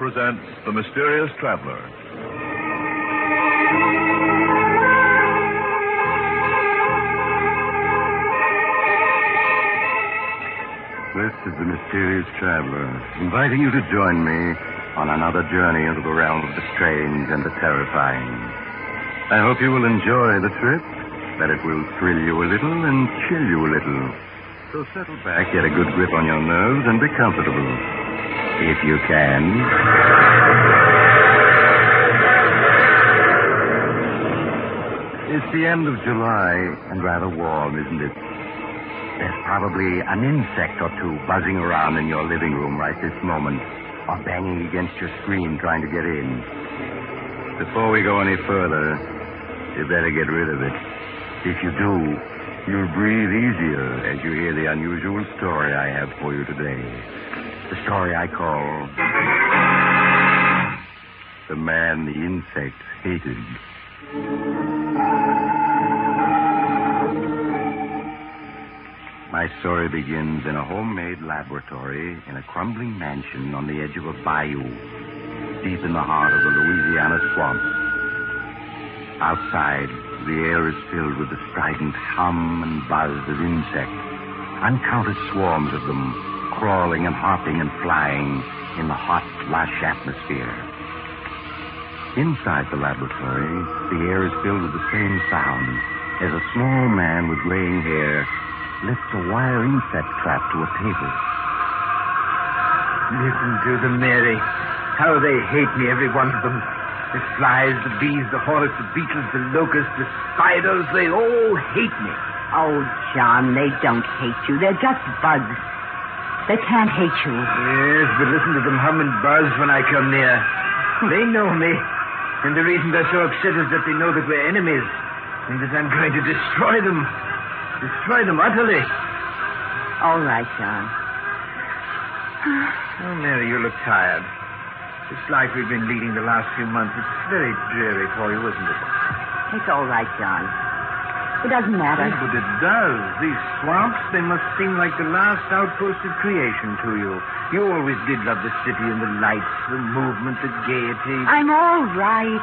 presents The Mysterious Traveler. This is The Mysterious Traveler, inviting you to join me on another journey into the realm of the strange and the terrifying. I hope you will enjoy the trip, that it will thrill you a little and chill you a little. So settle back, get a good grip on your nerves, and be comfortable. If you can. It's the end of July, and rather warm, isn't it? There's probably an insect or two buzzing around in your living room right this moment, or banging against your screen trying to get in. Before we go any further, you better get rid of it. If you do, you'll breathe easier as you hear the unusual story I have for you today. The story I call The Man the Insect Hated. My story begins in a homemade laboratory in a crumbling mansion on the edge of a bayou, deep in the heart of the Louisiana swamps. Outside, the air is filled with the strident hum and buzz of insects, uncounted swarms of them, crawling and hopping and flying in the hot, lush atmosphere. Inside the laboratory, the air is filled with the same sound as a small man with graying hair lifts a wire insect trap to a table. Listen to them, Mary. How they hate me, every one of them. The flies, the bees, the hornets, the beetles, the locusts, the spiders, they all hate me. Oh, John, they don't hate you. They're just bugs. They can't hate you. Yes, but listen to them hum and buzz when I come near. They know me. And the reason they're so upset is that they know that we're enemies. And that I'm going to destroy them. Destroy them utterly. All right, John. Oh, Mary, you look tired. This life we've been leading the last few months, it's very dreary for you, isn't it? It's all right, John. It doesn't matter. Oh, but it does. These swamps, they must seem like the last outpost of creation to you. You always did love the city and the lights, the movement, the gaiety. I'm all right.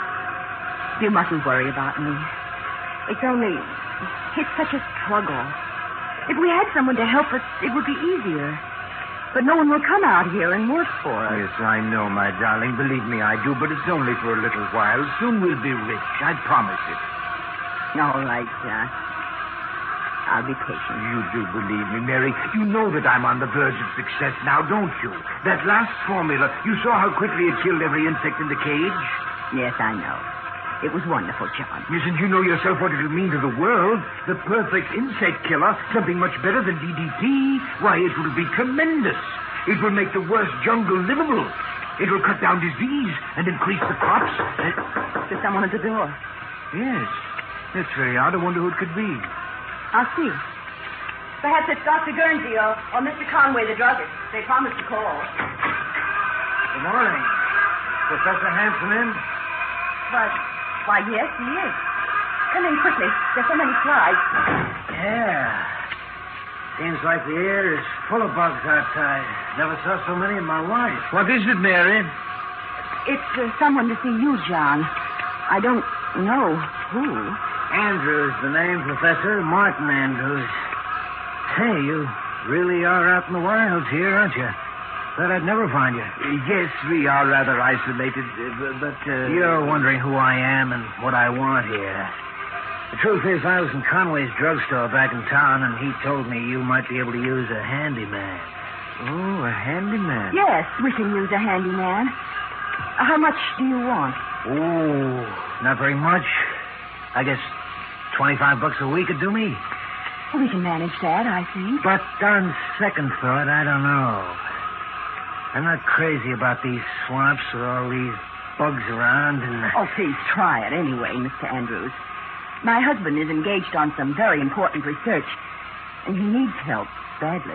You mustn't worry about me. It's only... It's such a struggle. If we had someone to help us, it would be easier. But no one will come out here and work for us. Yes, I know, my darling. Believe me, I do. But it's only for a little while. Soon we'll be rich. I promise it. All right, John. I'll be patient. You do believe me, Mary. You know that I'm on the verge of success now, don't you? That last formula, you saw how quickly it killed every insect in the cage? Yes, I know. It was wonderful, John. Yes, and you know yourself what it'll mean to the world. The perfect insect killer, something much better than DDT. Why, it will be tremendous. It will make the worst jungle livable. It will cut down disease and increase the crops. There's someone at the door. Yes. That's very odd. I wonder who it could be. I'll see. Perhaps it's Dr. Guernsey or Mr. Conway, the druggist. They promised to call. Good morning. Professor Hanson in? Why, yes, he is. Come in quickly. There's so many flies. Yeah. Seems like the air is full of bugs outside. Never saw so many in my life. What is it, Mary? It's someone to see you, John. I don't know who. Andrews, the name, Professor. Martin Andrews. Hey, you really are out in the wilds here, aren't you? Thought I'd never find you. Yes, we are rather isolated, but... You're wondering who I am and what I want here. The truth is, I was in Conway's drugstore back in town, and he told me you might be able to use a handyman. Oh, a handyman? Yes, we can use a handyman. How much do you want? Oh, not very much. I guess $25 a week would do me. We can manage that, I think. But on second thought, I don't know. I'm not crazy about these swamps with all these bugs around and... Oh, please try it anyway, Mr. Andrews. My husband is engaged on some very important research, and he needs help badly.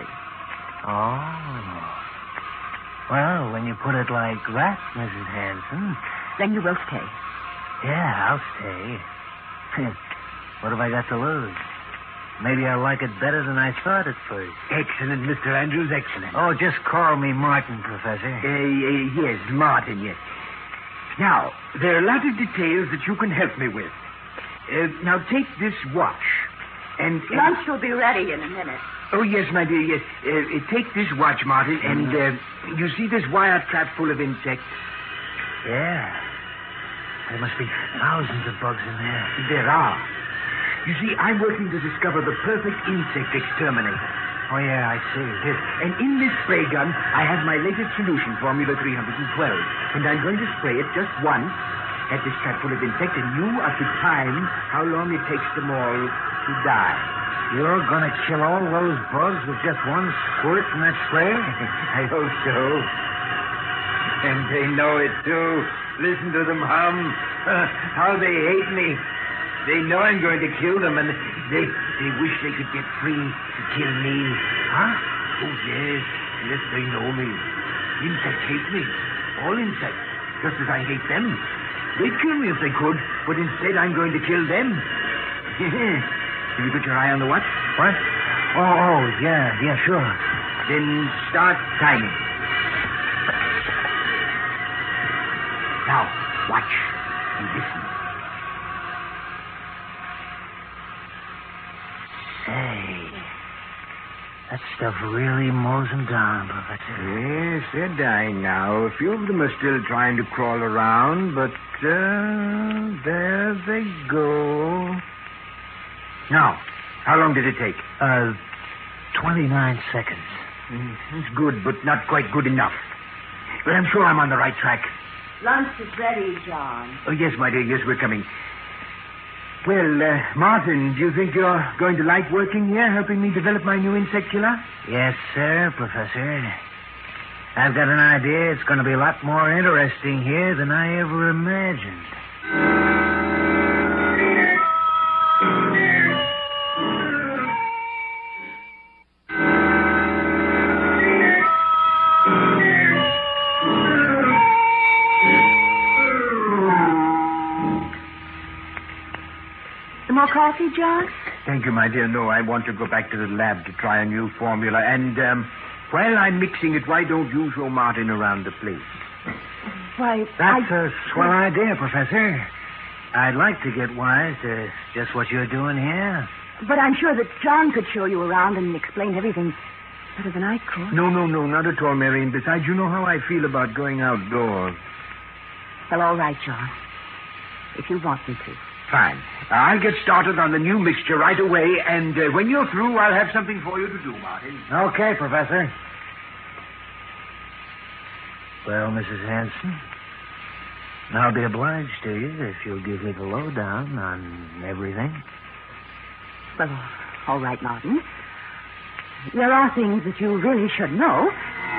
Oh. Well, when you put it like that, Mrs. Hanson... Then you will stay. Yeah, I'll stay. What have I got to lose? Maybe I'll like it better than I thought at first. Excellent, Mr. Andrews, excellent. Oh, just call me Martin, Professor. Yes, Martin, yes. Now, there are a lot of details that you can help me with. Now, take this watch. And Lunch will be ready in a minute. Oh, yes, my dear, yes. Take this watch, Martin, and you see this wire trap full of insects? Yeah. There must be thousands of bugs in there. There are. You see, I'm working to discover the perfect insect exterminator. Oh, yeah, I see. Yes. And in this spray gun, I have my latest solution, Formula 312. And I'm going to spray it just once at this trap full of insects, and you are to time how long it takes them all to die. You're going to kill all those bugs with just one squirt from that spray? I hope so. And they know it, too. Listen to them hum. How they hate me. They know I'm going to kill them, and they wish they could get free to kill me. Huh? Oh, yes. Yes, they know me. Insects hate me. All insects. Just as I hate them. They'd kill me if they could, but instead I'm going to kill them. Have you got your eye on the watch? What? Oh, yeah, sure. Then start timing. Now, watch and listen. Hey, that stuff really mows them down, Professor. Yes, they're dying now. A few of them are still trying to crawl around, but there they go. Now, how long did it take? 29 seconds. That's good, but not quite good enough. But I'm sure I'm on the right track. Lunch is ready, John. Oh, yes, my dear, yes, we're coming. Well, Martin, do you think you're going to like working here, helping me develop my new insect killer? Yes, sir, Professor. I've got an idea it's going to be a lot more interesting here than I ever imagined. More coffee, John? Thank you, my dear. No, I want to go back to the lab to try a new formula. And while I'm mixing it, why don't you show Martin around the place? Why, That's a swell idea, Professor. I'd like to get wise to just what you're doing here. But I'm sure that John could show you around and explain everything better than I could. No, not at all, Mary. And besides, you know how I feel about going outdoors. Well, all right, John. If you want me to. Fine. I'll get started on the new mixture right away, and when you're through, I'll have something for you to do, Martin. Okay, Professor. Well, Mrs. Hanson, I'll be obliged to you if you'll give me the lowdown on everything. Well, all right, Martin. There are things that you really should know.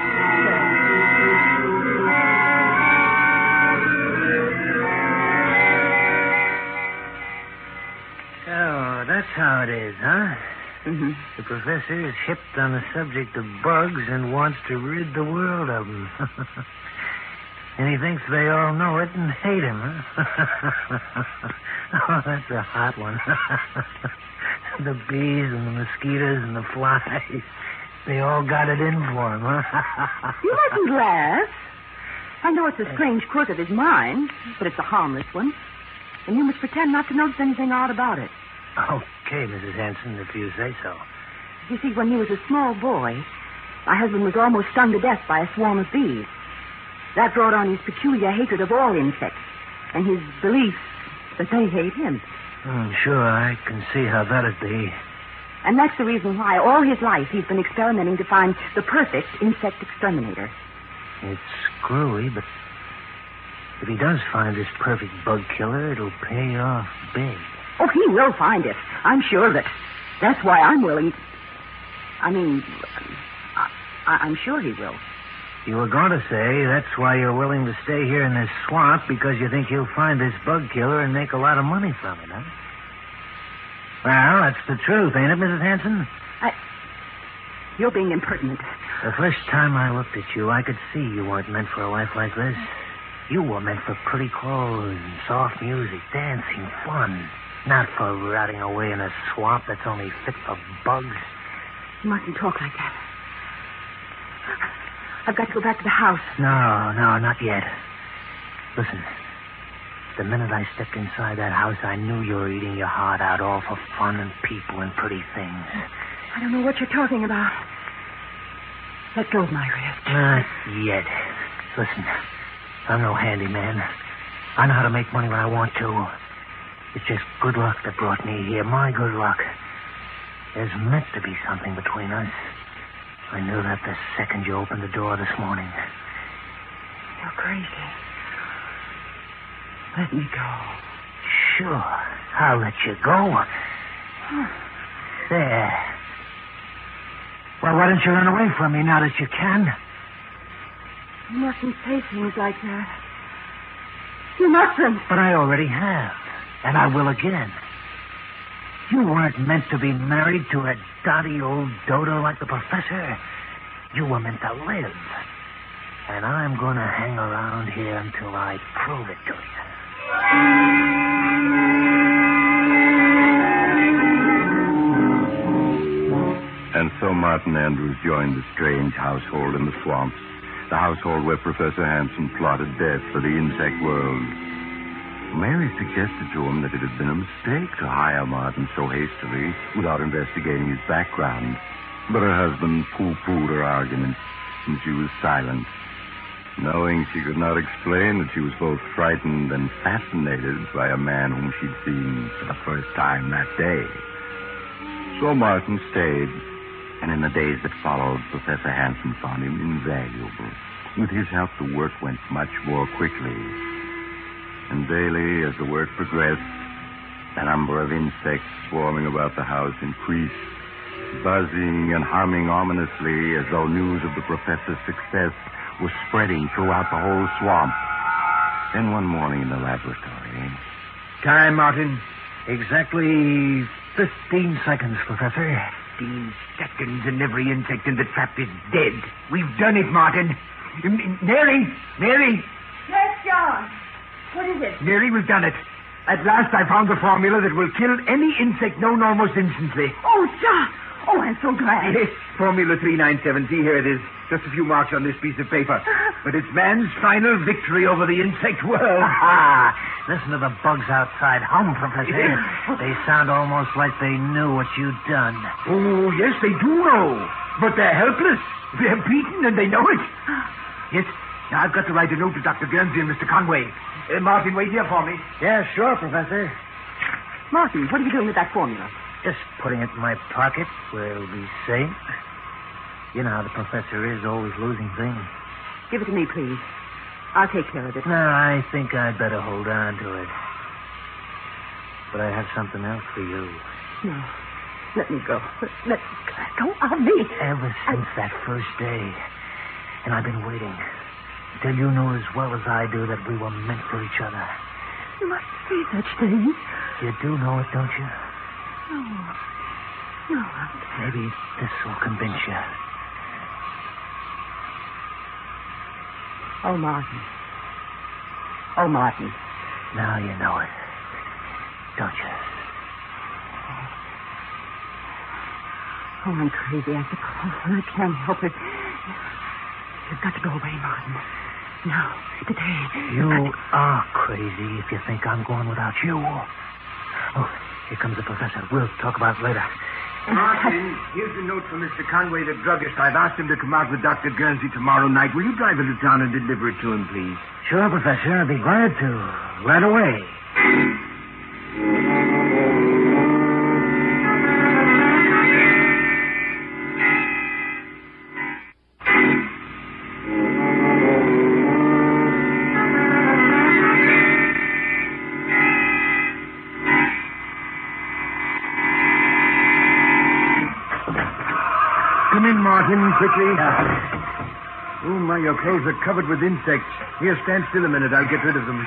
Oh, that's how it is, huh? Mm-hmm. The professor is hipped on the subject of bugs and wants to rid the world of them. And he thinks they all know it and hate him, huh? Oh, that's a hot one. The bees and the mosquitoes and the flies, they all got it in for him, huh? You mustn't laugh. I know it's a strange quirk of his mind, but it's a harmless one. And you must pretend not to notice anything odd about it. Okay, Mrs. Hanson, if you say so. You see, when he was a small boy, my husband was almost stung to death by a swarm of bees. That brought on his peculiar hatred of all insects and his belief that they hate him. Sure, I can see how that'd be. And that's the reason why all his life he's been experimenting to find the perfect insect exterminator. It's screwy, but if he does find this perfect bug killer, it'll pay off big. Oh, he will find it. I'm sure of it. That's why I'm willing. I'm sure he will. You were going to say that's why you're willing to stay here in this swamp, because you think he'll find this bug killer and make a lot of money from it, huh? Well, that's the truth, ain't it, Mrs. Hanson? You're being impertinent. The first time I looked at you, I could see you weren't meant for a life like this. You were meant for pretty clothes and soft music, dancing, fun. Not for rotting away in a swamp that's only fit for bugs. You mustn't talk like that. I've got to go back to the house. No, not yet. Listen, the minute I stepped inside that house, I knew you were eating your heart out all for fun and people and pretty things. I don't know what you're talking about. Let go of my wrist. Not yet. Listen, I'm no handyman. I know how to make money when I want to. It's just good luck that brought me here. My good luck. There's meant to be something between us. I knew that the second you opened the door this morning. You're crazy. Let me go. Sure. I'll let you go. There. Well, why don't you run away from me now that you can? You mustn't say things like that. You mustn't. But I already have. And I will again. You weren't meant to be married to a dotty old dodo like the professor. You were meant to live. And I'm going to hang around here until I prove it to you. And so Martin Andrews joined the strange household in the swamps, the household where Professor Hansen plotted death for the insect world. Mary suggested to him that it had been a mistake to hire Martin so hastily without investigating his background. But her husband pooh-poohed her arguments, and she was silent, knowing she could not explain that she was both frightened and fascinated by a man whom she'd seen for the first time that day. So Martin stayed, and in the days that followed, Professor Hansen found him invaluable. With his help, the work went much more quickly. And daily, as the work progressed, the number of insects swarming about the house increased, buzzing and humming ominously as though news of the professor's success was spreading throughout the whole swamp. Then one morning in the laboratory... Time, Martin. Exactly 15 seconds, Professor. 15 seconds and every insect in the trap is dead. We've done it, Martin. Mary! Yes, John. What is it? Mary, we've done it. At last I found the formula that will kill any insect known almost instantly. Oh, John. Oh, I'm so glad. Yes, Formula 397. See, here it is. Just a few marks on this piece of paper. But it's man's final victory over the insect world. Listen to the bugs outside hum, Professor. They sound almost like they knew what you'd done. Oh, yes, they do know. But they're helpless. They're beaten and they know it. Yes, now I've got to write a note to Dr. Guernsey and Mr. Conway. Martin, wait here for me. Yeah, sure, Professor. Martin, what are you doing with that formula? Just putting it in my pocket where it'll be safe. You know how the professor is, always losing things. Give it to me, please. I'll take care of it. No, I think I'd better hold on to it. But I have something else for you. No. Let me go. Let go of me. Ever since that first day. And I've been waiting. Until you knew as well as I do that we were meant for each other. You mustn't say such things. You do know it, don't you? No. Maybe this will convince you. Oh, Martin. Now you know it. Don't you? Oh, I'm crazy, I suppose. I can't help it. You've got to go away, Martin. Now, today. You are crazy if you think I'm going without you. Oh, here comes the professor. We'll talk about it later. Martin, here's a note from Mr. Conway, the druggist. I've asked him to come out with Dr. Guernsey tomorrow night. Will you drive into town and deliver it to him, please? Sure, Professor. I'll be glad to. Right away. Come in, Martin, quickly. Oh, my, your clothes are covered with insects. Here, stand still a minute. I'll get rid of them.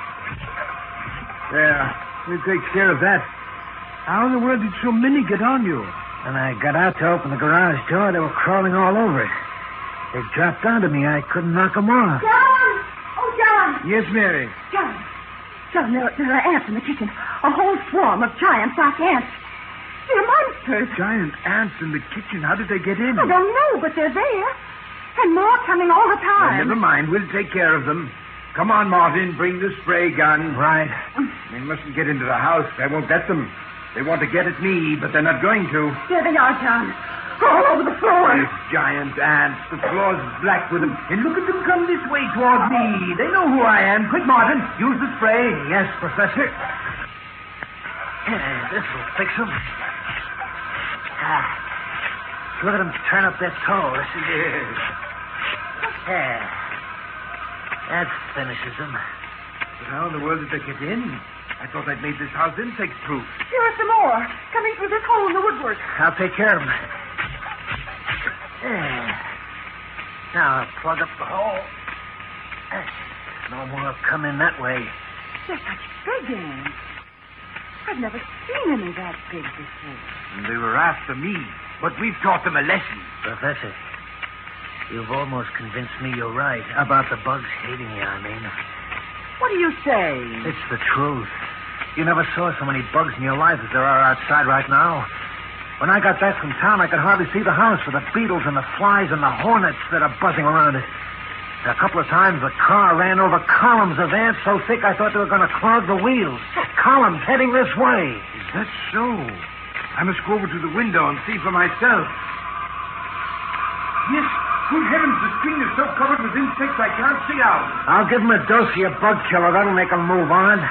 There. It takes care of that. How in the world did so many get on you? When I got out to open the garage door, they were crawling all over it. They dropped onto me. I couldn't knock them off. John! Oh, John! Yes, Mary. John, John, there are ants in the kitchen. A whole swarm of giant black ants. They're monsters. Giant ants in the kitchen. How did they get in? I don't know, but they're there. And more coming all the time. Well, never mind. We'll take care of them. Come on, Martin. Bring the spray gun. Right. They mustn't get into the house. I won't let them. They want to get at me, but they're not going to. There they are, John. All over the floor. These giant ants. The floor's black with them. And look at them come this way toward me. They know who I am. Quick, Martin. Use the spray. Yes, Professor. This will fix them. Look at them turn up their toes. That finishes them. But how in the world did they get in? I thought I'd made this house insect-proof. Here are some more. Coming through this hole in the woodwork. I'll take care of them. Now I'll plug up the hole. No more come in that way. They're such big ants. I've never seen any that big before. And they were after me, but we've taught them a lesson. Professor, you've almost convinced me you're right about the bugs hating you, I mean. What do you say? It's the truth. You never saw so many bugs in your life as there are outside right now. When I got back from town, I could hardly see the house for the beetles and the flies and the hornets that are buzzing around it. A couple of times the car ran over columns of ants so thick I thought they were going to clog the wheels. Columns heading this way. Is that so? I must go over to the window and see for myself. Yes, good heavens, the screen is so covered with insects I can't see out. I'll give them a dose of your bug killer. That'll make them move on.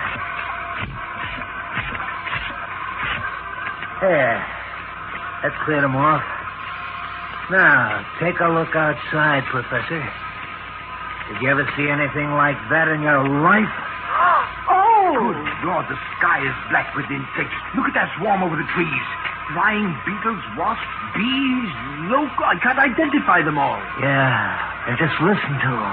There. That cleared them off. Now, take a look outside, Professor. Did you ever see anything like that in your life? Oh! Good Lord, the sky is black with insects. Look at that swarm over the trees. Flying beetles, wasps, bees, loco. I can't identify them all. Yeah, and just listen to them.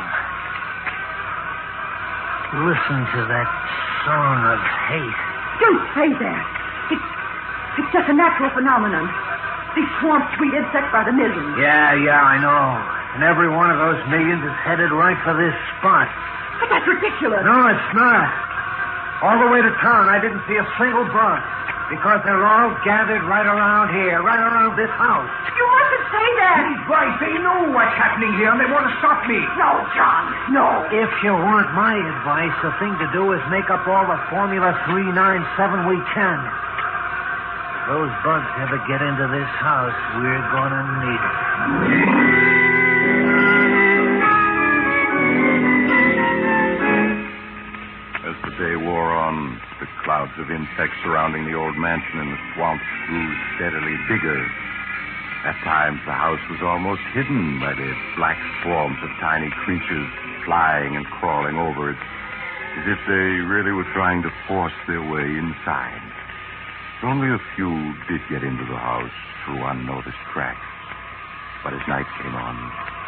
Listen to that song of hate. Don't say that. It's just a natural phenomenon. These swarms treat insects by the millions. Yeah, I know. And every one of those millions is headed right for this spot. But that's ridiculous. No, it's not. All the way to town, I didn't see a single bug. Because they're all gathered right around here, right around this house. You mustn't say that. He's right. They know what's happening here, and they want to stop me. No, John, no. If you want my advice, the thing to do is make up all the Formula 397 we can. If those bugs ever get into this house, we're going to need it. As the day wore on, the clouds of insects surrounding the old mansion in the swamps grew steadily bigger. At times, the house was almost hidden by the black swarms of tiny creatures flying and crawling over it, as if they really were trying to force their way inside. Only a few did get into the house through unnoticed cracks. But as night came on...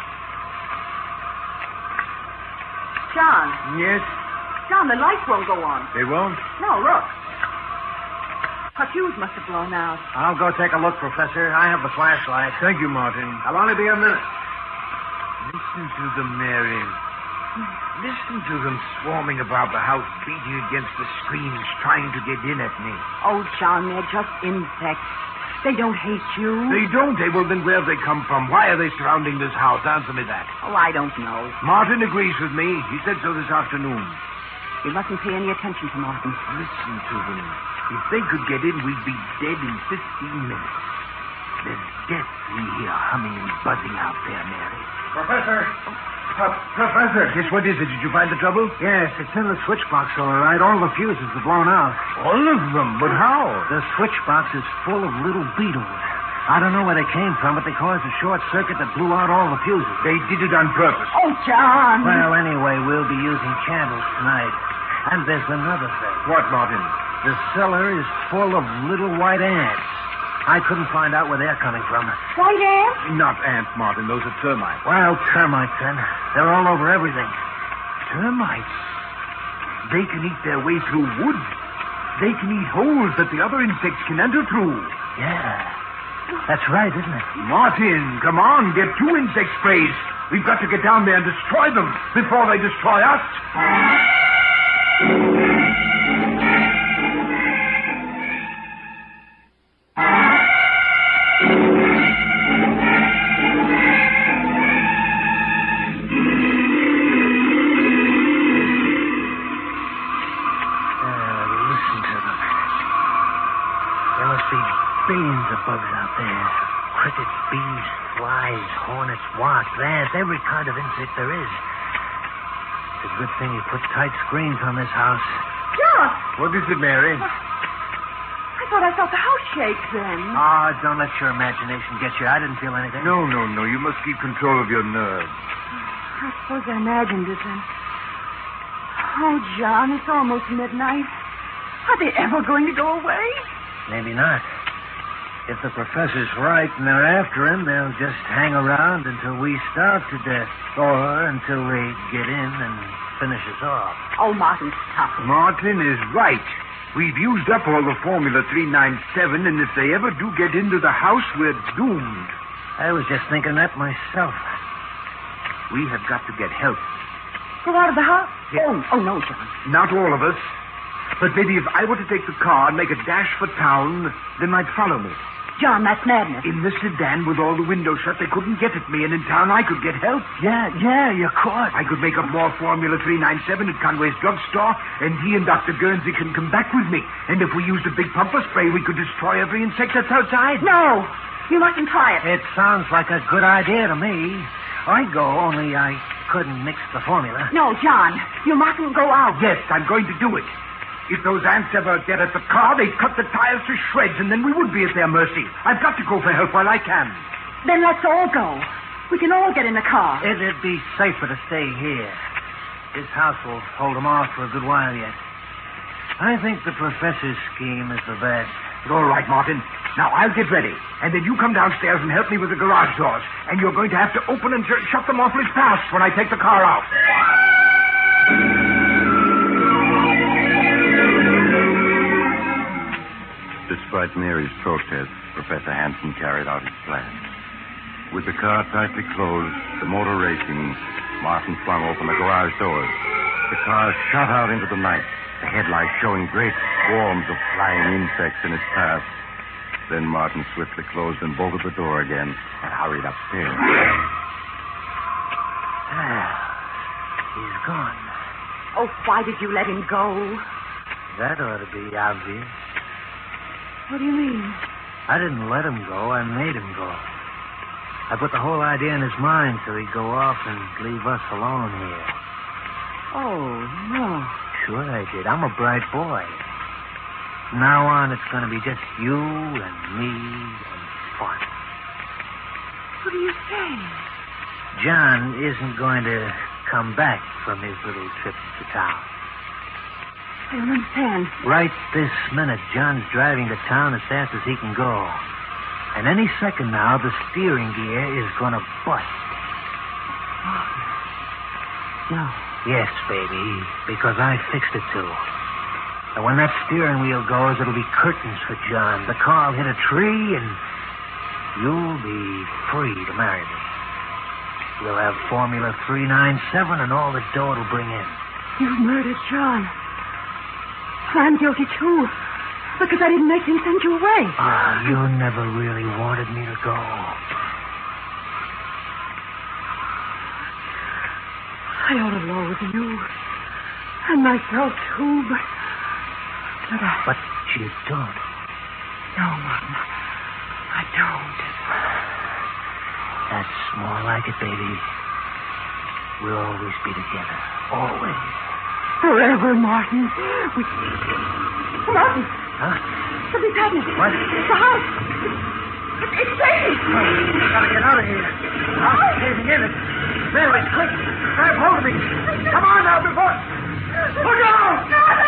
John. Yes? John, the lights won't go on. They won't? No, look. Her fuse must have blown out. I'll go take a look, Professor. I have the flashlight. Thank you, Martin. I'll only be a minute. Listen to them, Mary. Listen to them swarming about the house, beating against the screens, trying to get in at me. Oh, John, they're just insects. They don't hate you. They don't? Well, then where have they come from? Why are they surrounding this house? Answer me that. Oh, I don't know. Martin agrees with me. He said so this afternoon. You mustn't pay any attention to Martin. Listen to them. If they could get in, we'd be dead in 15 minutes. There's death we hear humming and buzzing out there, Mary. Professor! Professor! Yes, what is it? Did you find the trouble? Yes, it's in the switch box, all right. All the fuses are blown out. All of them? But how? The switch box is full of little beetles. I don't know where they came from, but they caused a short circuit that blew out all the fuses. They did it on purpose. Oh, John! Well, anyway, we'll be using candles tonight. And there's another thing. What, Martin? The cellar is full of little white ants. I couldn't find out where they're coming from. White ants? Not ants, Martin. Those are termites. Well, termites, then. They're all over everything. Termites? They can eat their way through wood. They can eat holes that the other insects can enter through. Yeah. That's right, isn't it? Martin, come on. Get 2 insect sprays. We've got to get down there and destroy them before they destroy us. billions of bugs out there. Crickets, bees, flies, hornets, wasps, ants, every kind of insect there is. It's a good thing you put tight screens on this house. John! What is it, Mary? I thought I felt the house shake then. Oh, don't let your imagination get you. I didn't feel anything. No. You must keep control of your nerves. I suppose I imagined it then. Oh, John, it's almost midnight. Are they ever going to go away? Maybe not. If the professor's right and they're after him, they'll just hang around until we starve to death. Or until they get in and finish us off. Oh, Martin, stop it. Martin is right. We've used up all the Formula 397, and if they ever do get into the house, we're doomed. I was just thinking that myself. We have got to get help. Go out of the house? Yes. Oh, no, John. Not all of us. But maybe if I were to take the car and make a dash for town, they might follow me. John, that's madness. In the sedan with all the windows shut, they couldn't get at me, and in town I could get help. Yeah, you could. I could make up more Formula 397 at Conway's drugstore, and he and Dr. Guernsey can come back with me. And if we used a big pumper spray, we could destroy every insect that's outside. No, you mustn't try it. It sounds like a good idea to me. I'd go, only I couldn't mix the formula. No, John, you mustn't go out. Yes, I'm going to do it. If those ants ever get at the car, they'd cut the tires to shreds, and then we would be at their mercy. I've got to go for help while I can. Then let's all go. We can all get in the car. It'd be safer to stay here. This house will hold them off for a good while yet. I think the professor's scheme is the best. All right, Martin. Now, I'll get ready. And then you come downstairs and help me with the garage doors. And you're going to have to open and shut them awfully fast when I take the car out. Despite Mary's protest, Professor Hanson carried out his plan. With the car tightly closed, the motor racing, Martin flung open the garage doors. The car shot out into the night, the headlights showing great swarms of flying insects in its path. Then Martin swiftly closed and bolted the door again and hurried upstairs. He's gone. Oh, why did you let him go? That ought to be obvious. What do you mean? I didn't let him go. I made him go. I put the whole idea in his mind so he'd go off and leave us alone here. Oh, no. Sure I did. I'm a bright boy. From now on, it's going to be just you and me and fun. What are you saying? John isn't going to come back from his little trip to town. I don't understand. Right this minute, John's driving to town as fast as he can go. And any second now, the steering gear is going to bust. No. Yes, baby, because I fixed it to. And when that steering wheel goes, it'll be curtains for John. The car will hit a tree, and you'll be free to marry me. We'll have Formula 397 and all the dough it'll bring in. You murdered John. I'm guilty, too. Because I didn't make him send you away. Ah, you never really wanted me to go. I ought to loathe you. And myself, too, but I... But you don't. No, Martin. I don't. That's more like it, baby. We'll always be together. Always. Forever, Martin. Martin! Huh? Something's happening. What? The house. It's shaking. We gotta get out of here. The house is caving in. Mary, quick. Grab hold of me. Come on now, before... Look out!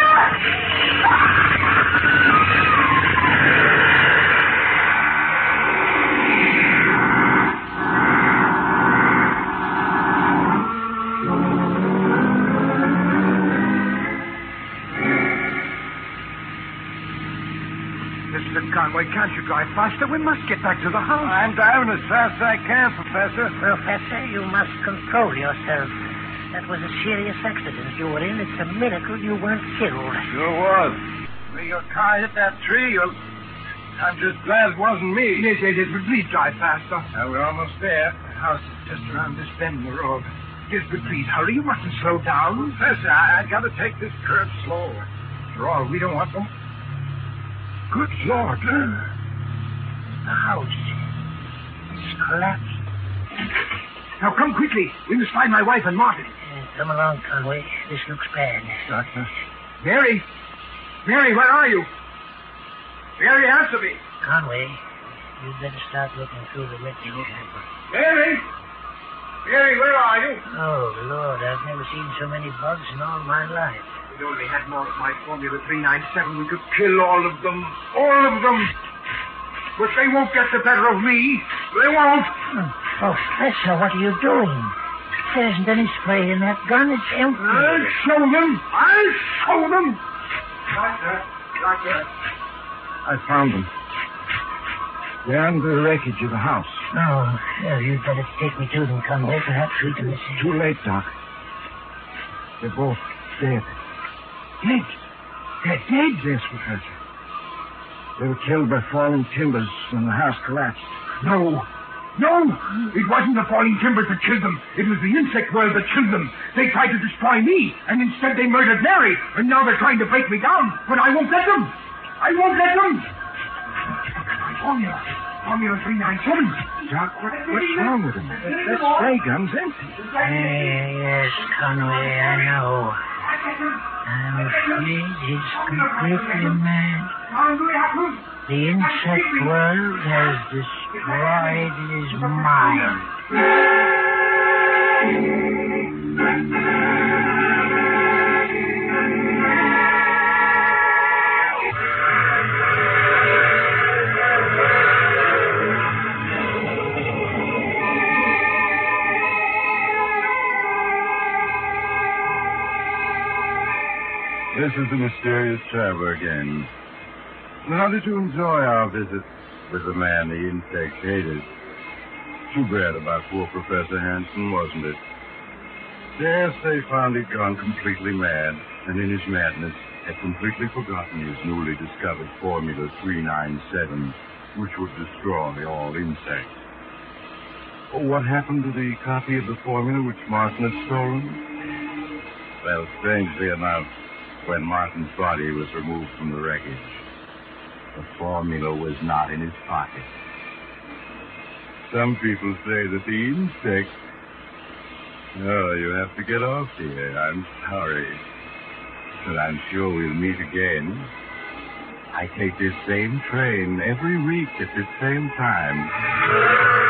Mr. Conway, can't you drive faster? We must get back to the house. I'm driving as fast as I can, Professor. Professor, you must control yourself. That was a serious accident you were in. It's a miracle you weren't killed. Sure was. When your car hit that tree, I'm just glad it wasn't me. Yes, but please drive faster. We're almost there. The house is just around this bend in the road. Yes, but please hurry. You mustn't slow down. Professor, I got to take this curve slow. After all, we don't want them. Good Lord. The house. It's collapsed. Now come quickly. We must find my wife and Martin. Come along, Conway. This looks bad. Doctor. Mary? Mary, where are you? Mary, answer me. Conway, you'd better start looking through the wreckage. Mary? Mary, where are you? Oh, Lord, I've never seen so many bugs in all my life. We only had more of my Formula 397. We could kill all of them. All of them. But they won't get the better of me. They won't. Oh, Professor, what are you doing? There isn't any spray in that gun. It's empty. I'll show them. I'll show them. Doctor. I found them. They're under the wreckage of the house. Oh, well, you'd better take me to them, Conway. Perhaps we can assist. Too late, Doc. They're both dead. Dead? They're dead? Yes, Professor. They were killed by falling timbers when the house collapsed. No! It wasn't the falling timbers that killed them. It was the insect world that killed them. They tried to destroy me, and instead they murdered Mary. And now they're trying to break me down, but I won't let them. I won't let them. Formula 397. Doc, what's wrong with him? That spray gun's empty. Yes, Conway, I know. I'm afraid he's completely mad. The insect world has destroyed his mind. This is the mysterious traveler again. How did you enjoy our visit with the man the insect hated? Too bad about poor Professor Hanson, wasn't it? Yes, they found he'd gone completely mad, and in his madness had completely forgotten his newly discovered Formula 397, which would destroy all insects. Oh, what happened to the copy of the formula which Martin had stolen? Well, strangely enough, when Martin's body was removed from the wreckage, the formula was not in his pocket. Some people say that the insect... Oh, you have to get off here. I'm sorry. But I'm sure we'll meet again. I take this same train every week at this same time.